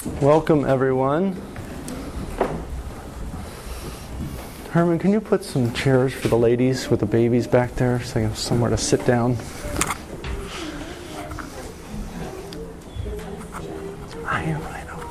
Welcome, everyone. Herman, can you put some chairs for the ladies with the babies back there so they have somewhere to sit down? I know.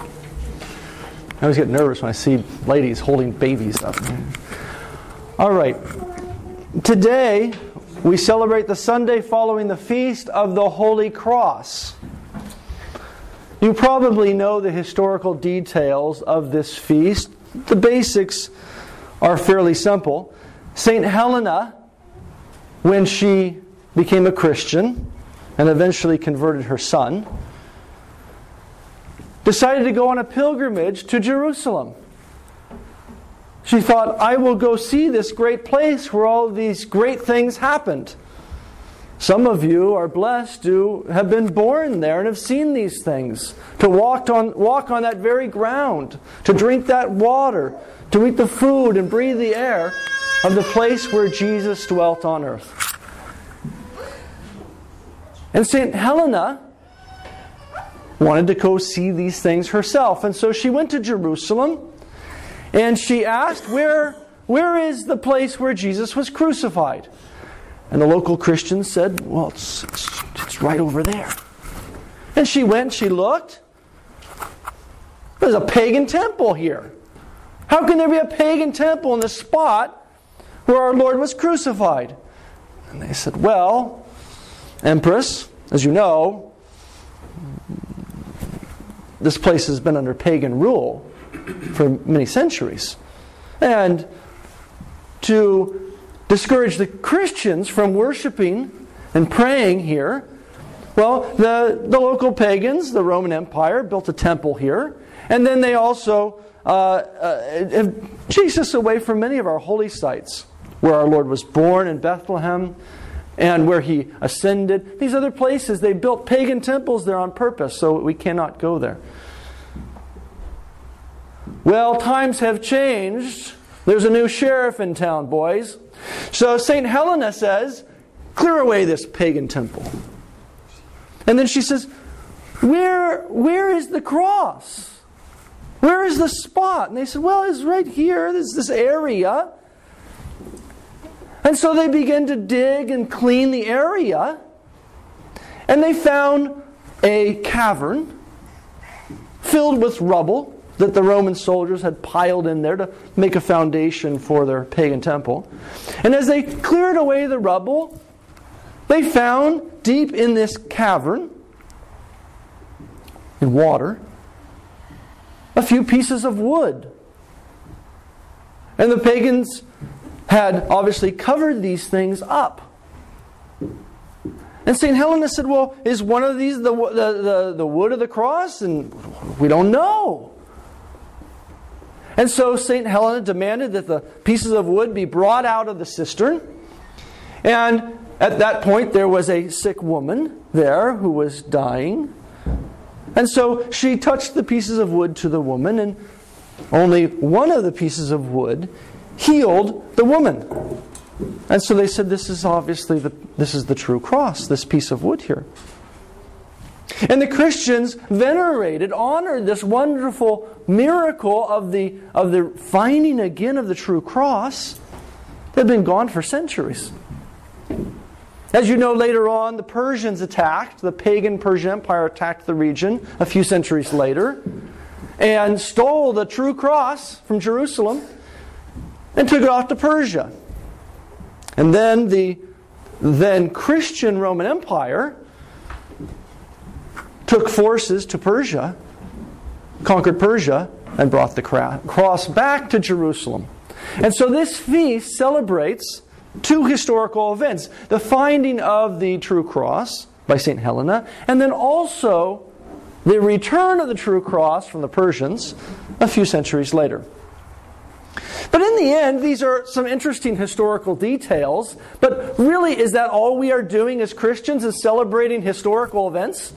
I always get nervous when I see ladies holding babies up. All right. Today, we celebrate the Sunday following the Feast of the Holy Cross. You probably know the historical details of this feast. The basics are fairly simple. St. Helena, when she became a Christian and eventually converted her son, decided to go on a pilgrimage to Jerusalem. She thought, I will go see this great place where all these great things happened. Some of you are blessed to have been born there and have seen these things. To walk on that very ground. To drink that water. To eat the food and breathe the air of the place where Jesus dwelt on earth. And St. Helena wanted to go see these things herself. And so she went to Jerusalem and she asked, where is the place where Jesus was crucified? And the local Christians said, well, it's right over there. And she went, she looked. There's a pagan temple here. How can there be a pagan temple in the spot where our Lord was crucified? And they said, well, Empress, as you know, this place has been under pagan rule for many centuries. And to discourage the Christians from worshiping and praying here, well, the local pagans, the Roman Empire, built a temple here. And then they also chased us away from many of our holy sites, where our Lord was born in Bethlehem and where He ascended. These other places, they built pagan temples there on purpose, so we cannot go there. Well, times have changed. There's a new sheriff in town, boys. So St. Helena says, clear away this pagan temple. And then she says, where is the cross? Where is the spot? And they said, well, it's right here. There's this area. And so they began to dig and clean the area. And they found a cavern filled with rubble that the Roman soldiers had piled in there to make a foundation for their pagan temple. And as they cleared away the rubble, they found deep in this cavern, in water, a few pieces of wood. And the pagans had obviously covered these things up. And St. Helena said, well, is one of these the wood of the cross? And we don't know. And so St. Helena demanded that the pieces of wood be brought out of the cistern. And at that point there was a sick woman there who was dying. And so she touched the pieces of wood to the woman, and only one of the pieces of wood healed the woman. And so they said, this is obviously the true cross, this piece of wood here. And the Christians venerated, honored this wonderful miracle of the finding again of the true cross that had been gone for centuries. As you know, later on, the Persians attacked, the pagan Persian Empire attacked the region a few centuries later and stole the true cross from Jerusalem and took it off to Persia. And then the then Christian Roman Empire took forces to Persia, conquered Persia, and brought the cross back to Jerusalem. And so this feast celebrates two historical events. The finding of the true cross by St. Helena, and then also the return of the true cross from the Persians a few centuries later. But in the end, these are some interesting historical details. But really, is that all we are doing as Christians, is celebrating historical events?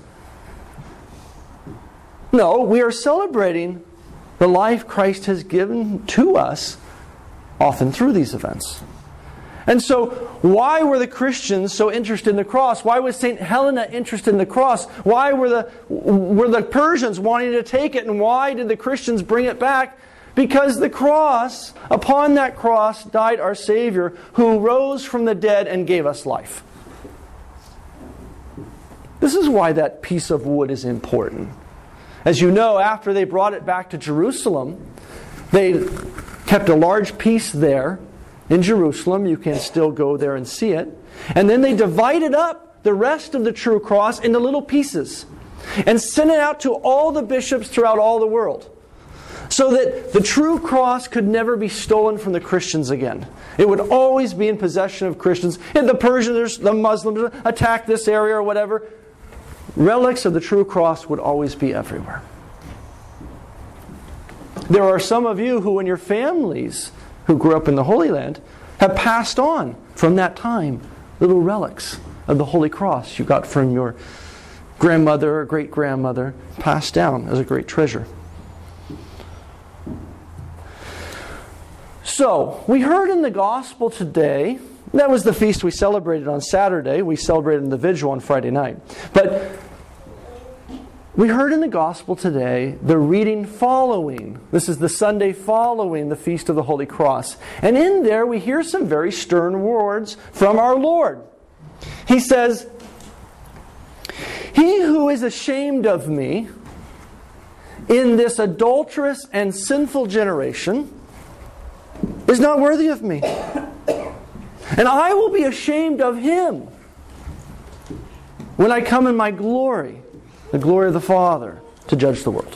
No, we are celebrating the life Christ has given to us, often through these events. And so, why were the Christians so interested in the cross? Why was St. Helena interested in the cross? Why were the Persians wanting to take it? And why did the Christians bring it back? Because the cross, upon that cross, died our Savior, who rose from the dead and gave us life. This is why that piece of wood is important. As you know, after they brought it back to Jerusalem, they kept a large piece there in Jerusalem. You can still go there and see it. And then they divided up the rest of the true cross into little pieces and sent it out to all the bishops throughout all the world, so that the true cross could never be stolen from the Christians again. It would always be in possession of Christians. If the Persians, the Muslims attack this area or whatever, relics of the true cross would always be everywhere. There are some of you who in your families who grew up in the Holy Land have passed on from that time little relics of the Holy Cross you got from your grandmother or great-grandmother, passed down as a great treasure. So, we heard in the Gospel today, that was the feast we celebrated on Saturday. We celebrated the Vigil on Friday night. But we heard in the Gospel today the reading following. This is the Sunday following the Feast of the Holy Cross. And in there we hear some very stern words from our Lord. He says, "He who is ashamed of me in this adulterous and sinful generation is not worthy of me. And I will be ashamed of him when I come in my glory, the glory of the Father, to judge the world."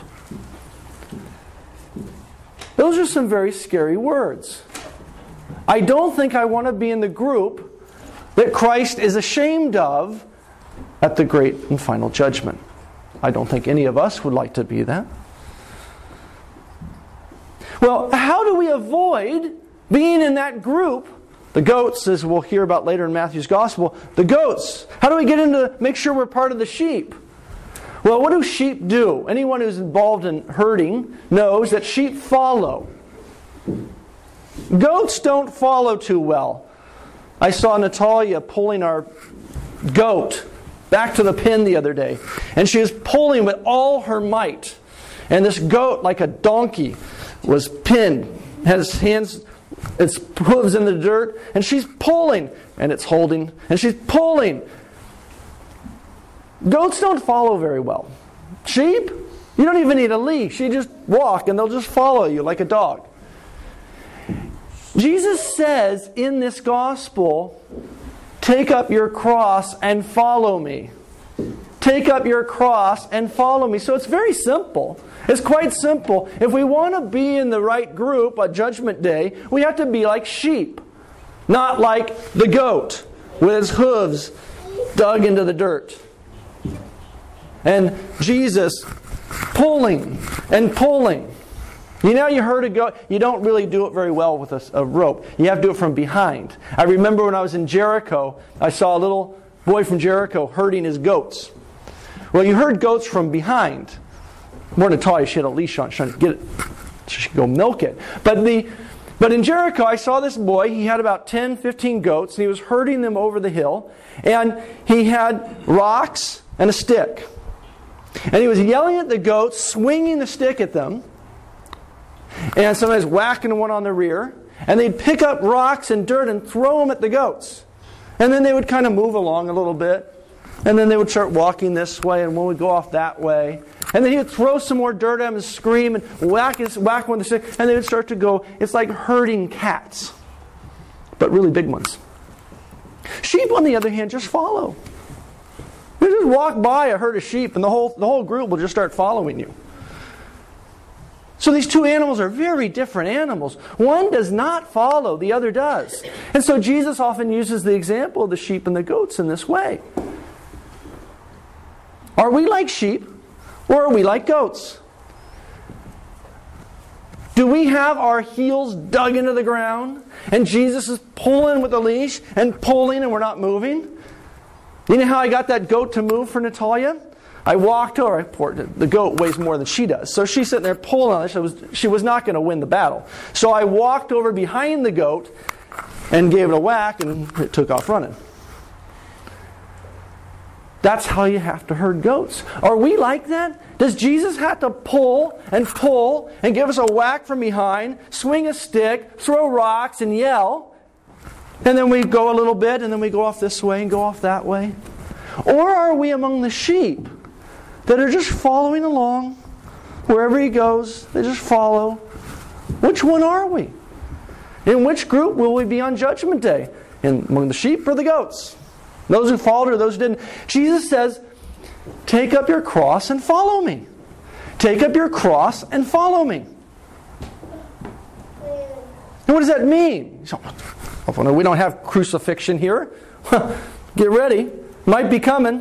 Those are some very scary words. I don't think I want to be in the group that Christ is ashamed of at the great and final judgment. I don't think any of us would like to be that. Well, how do we avoid being in that group? The goats, as we'll hear about later in Matthew's Gospel, the goats. How do we get into, make sure we're part of the sheep? Well, what do sheep do? Anyone who's involved in herding knows that sheep follow. Goats don't follow too well. I saw Natalia pulling our goat back to the pen the other day, and she was pulling with all her might. And this goat, like a donkey, was pinned, had its hands, its hooves in the dirt, and she's pulling, and it's holding, and she's pulling. Goats don't follow very well. Sheep, you don't even need a leash. You just walk, and they'll just follow you like a dog. Jesus says in this gospel, "Take up your cross and follow me." Take up your cross and follow me. So it's very simple. It's quite simple. If we want to be in the right group on Judgment Day, we have to be like sheep. Not like the goat with his hooves dug into the dirt. And Jesus pulling and pulling. You know, you heard a goat. You don't really do it very well with a rope. You have to do it from behind. I remember when I was in Jericho, I saw a little boy from Jericho herding his goats. Well, you herd goats from behind. More than Natalia, she had a leash on, trying to get it so she could go milk it. But in Jericho, I saw this boy. He had about 10, 15 goats, and he was herding them over the hill. And he had rocks and a stick. And he was yelling at the goats, swinging the stick at them, and sometimes whacking one on the rear. And they'd pick up rocks and dirt and throw them at the goats. And then they would kind of move along a little bit. And then they would start walking this way, and one would go off that way. And then he would throw some more dirt at him and scream and whack one with the stick. And they would start to go. It's like herding cats, but really big ones. Sheep, on the other hand, just follow. You just walk by a herd of sheep, and the whole group will just start following you. So these two animals are very different animals. One does not follow, the other does. And so Jesus often uses the example of the sheep and the goats in this way. Are we like sheep, or are we like goats? Do we have our heels dug into the ground, and Jesus is pulling with the leash, and pulling, and we're not moving? You know how I got that goat to move for Natalia? I walked over. The goat weighs more than she does. So she's sitting there pulling on it. She was not going to win the battle. So I walked over behind the goat, and gave it a whack, and it took off running. That's how you have to herd goats. Are we like that? Does Jesus have to pull and give us a whack from behind, swing a stick, throw rocks, and yell? And then we go a little bit, and then we go off this way and go off that way? Or are we among the sheep that are just following along? Wherever he goes, they just follow. Which one are we? In which group will we be on Judgment Day? Among the sheep or the goats? Those who followed or those who didn't? Jesus says, take up your cross and follow me. Take up your cross and follow me. And what does that mean? We don't have crucifixion here. Get ready. Might be coming.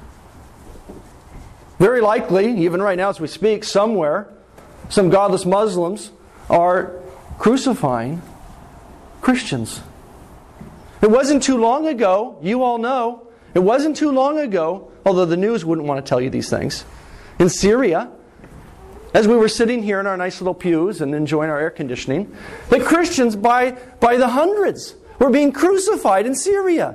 Very likely, even right now as we speak, somewhere, some godless Muslims are crucifying Christians. It wasn't too long ago, you all know, it wasn't too long ago, although the news wouldn't want to tell you these things, in Syria, as we were sitting here in our nice little pews and enjoying our air conditioning, that Christians by the hundreds were being crucified in Syria.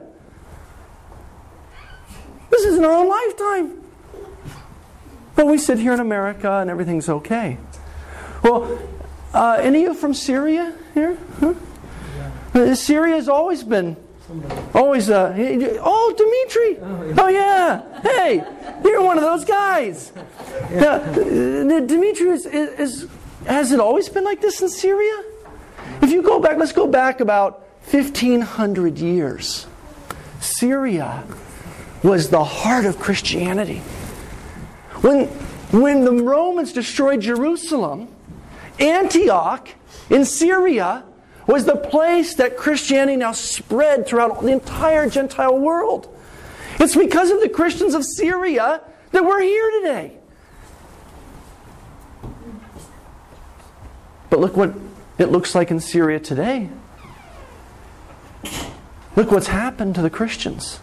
This is in our own lifetime. But we sit here in America and everything's okay. Well, any of you from Syria here? Huh? Syria has always been, oh, Dimitri! Oh yeah! Hey, you're one of those guys! Now, Dimitri, has it always been like this in Syria? If you go back, let's go back about 1,500 years. Syria was the heart of Christianity. When the Romans destroyed Jerusalem, Antioch in Syria was the place that Christianity now spread throughout the entire Gentile world. It's because of the Christians of Syria that we're here today. But look what it looks like in Syria today. Look what's happened to the Christians.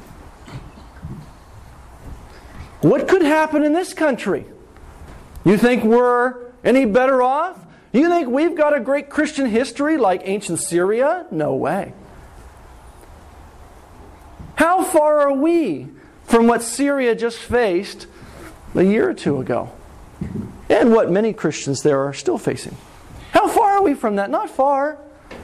What could happen in this country? You think we're any better off? You think we've got a great Christian history like ancient Syria? No way. How far are we from what Syria just faced a year or two ago? And what many Christians there are still facing. How far are we from that? Not far.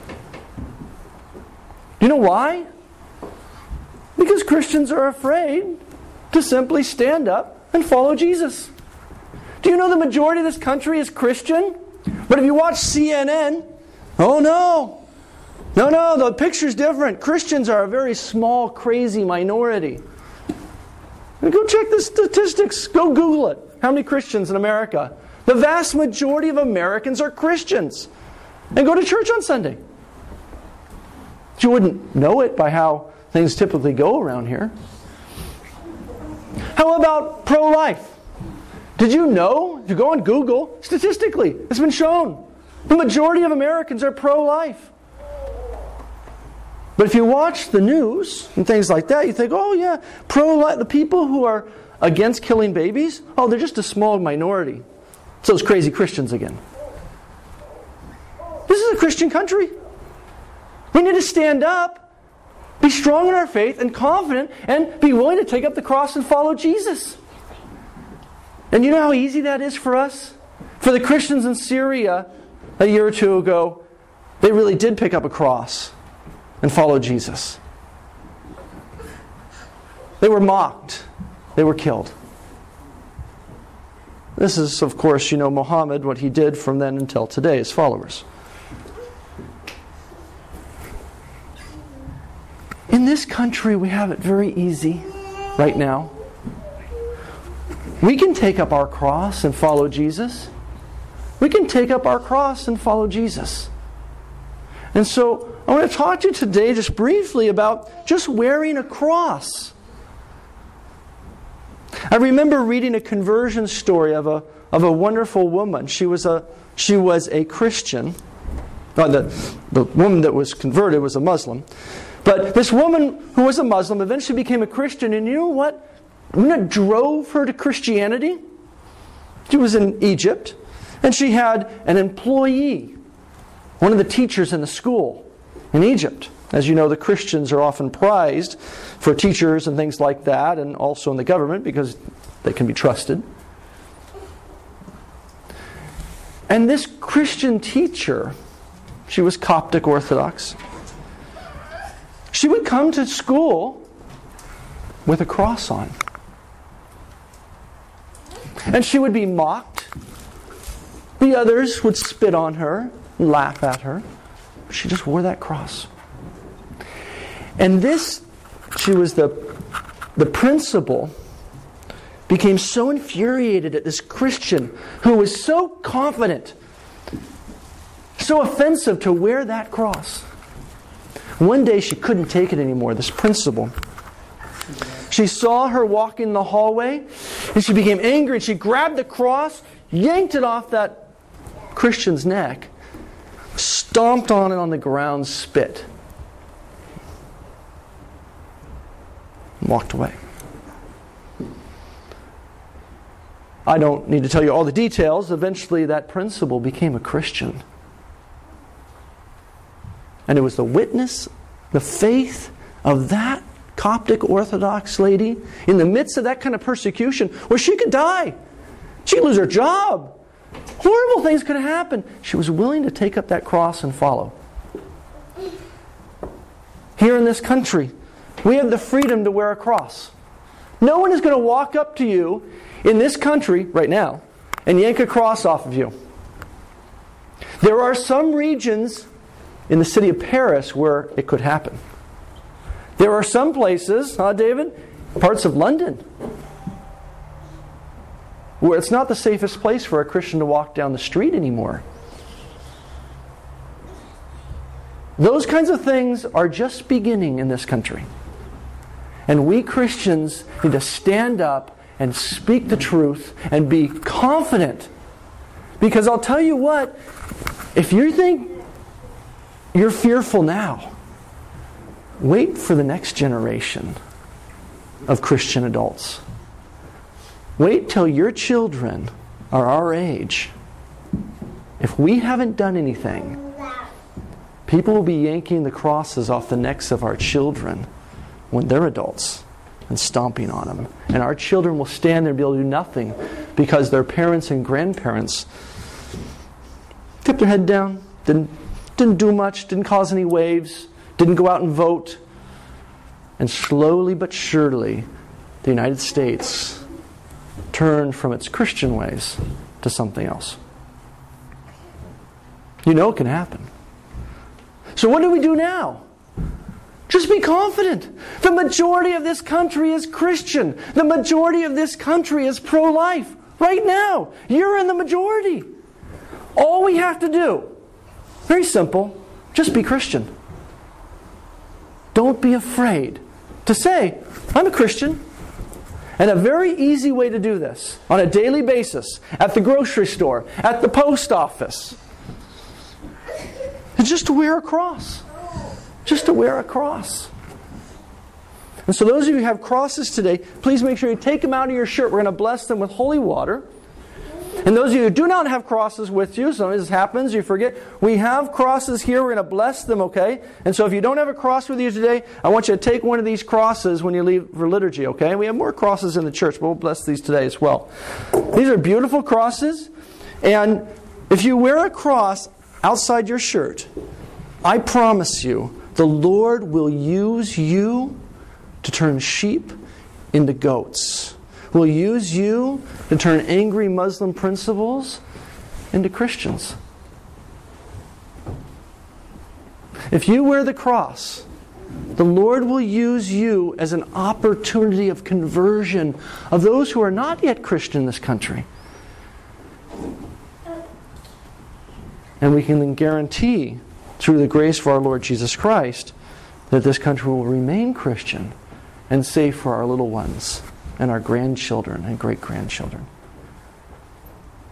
Do you know why? Because Christians are afraid to simply stand up and follow Jesus. Do you know the majority of this country is Christian? But if you watch CNN, oh no, the picture's different. Christians are a very small, crazy minority. Go check the statistics. Go Google it. How many Christians in America? The vast majority of Americans are Christians and go to church on Sunday. But you wouldn't know it by how things typically go around here. How about pro-life? Did you know, if you go on Google, statistically, it's been shown, the majority of Americans are pro-life. But if you watch the news and things like that, you think, oh yeah, pro-life, the people who are against killing babies, oh, they're just a small minority. It's those crazy Christians again. This is a Christian country. We need to stand up, be strong in our faith and confident, and be willing to take up the cross and follow Jesus. And you know how easy that is for us? For the Christians in Syria a year or two ago, they really did pick up a cross and follow Jesus. They were mocked. They were killed. This is, of course, Muhammad, what he did from then until today, his followers. In this country, we have it very easy right now. We can take up our cross and follow Jesus. We can take up our cross and follow Jesus. And so I want to talk to you today just briefly about just wearing a cross. I remember reading a conversion story of a wonderful woman. She was a Christian. The woman that was converted was a Muslim. But this woman who was a Muslim eventually became a Christian. And you know what? What drove her to Christianity? She was in Egypt, and she had an employee, one of the teachers in the school. in Egypt. As you know, the Christians are often prized for teachers and things like that, and also in the government because they can be trusted. And this Christian teacher, she was Coptic Orthodox, she would come to school with a cross on. And she would be mocked. The others would spit on her, laugh at her. She just wore that cross. And this, she was the principal, became so infuriated at this Christian who was so confident, so offensive to wear that cross. One day she couldn't take it anymore, this principal. She saw her walking the hallway, and she became angry, and she grabbed the cross, yanked it off that Christian's neck, stomped on it on the ground, spit, and walked away. I don't need to tell you all the details. Eventually that principal became a Christian. And it was the witness, the faith of that Coptic Orthodox lady in the midst of that kind of persecution where she could die. She could lose her job. Horrible things could happen. She was willing to take up that cross and follow. Here in this country, we have the freedom to wear a cross. No one is going to walk up to you in this country right now and yank a cross off of you. There are some regions in the city of Paris where it could happen. There are some places, David? Parts of London where it's not the safest place for a Christian to walk down the street anymore. Those kinds of things are just beginning in this country. And we Christians need to stand up and speak the truth and be confident. Because I'll tell you what, if you think you're fearful now, wait for the next generation of Christian adults. Wait till your children are our age. If we haven't done anything, people will be yanking the crosses off the necks of our children when they're adults and stomping on them. And our children will stand there and be able to do nothing because their parents and grandparents kept their head down, didn't do much, didn't cause any waves, didn't go out and vote. And slowly but surely, the United States turned from its Christian ways to something else. You know it can happen. So what do we do now? Just be confident. The majority of this country is Christian. The majority of this country is pro-life. Right now, you're in the majority. All we have to do, very simple, just be Christian. Don't be afraid to say, I'm a Christian. And a very easy way to do this, on a daily basis, at the grocery store, at the post office, is just to wear a cross. Just to wear a cross. And so those of you who have crosses today, please make sure you take them out of your shirt. We're going to bless them with holy water. And those of you who do not have crosses with you, sometimes this happens, you forget, we have crosses here, we're going to bless them, okay? And so if you don't have a cross with you today, I want you to take one of these crosses when you leave for liturgy, okay? We have more crosses in the church, but we'll bless these today as well. These are beautiful crosses, and if you wear a cross outside your shirt, I promise you, the Lord will use you to turn sheep into goats. Will use you to turn angry Muslim principals into Christians. If you wear the cross, the Lord will use you as an opportunity of conversion of those who are not yet Christian in this country. And we can then guarantee, through the grace of our Lord Jesus Christ, that this country will remain Christian and safe for our little ones and our grandchildren and great-grandchildren.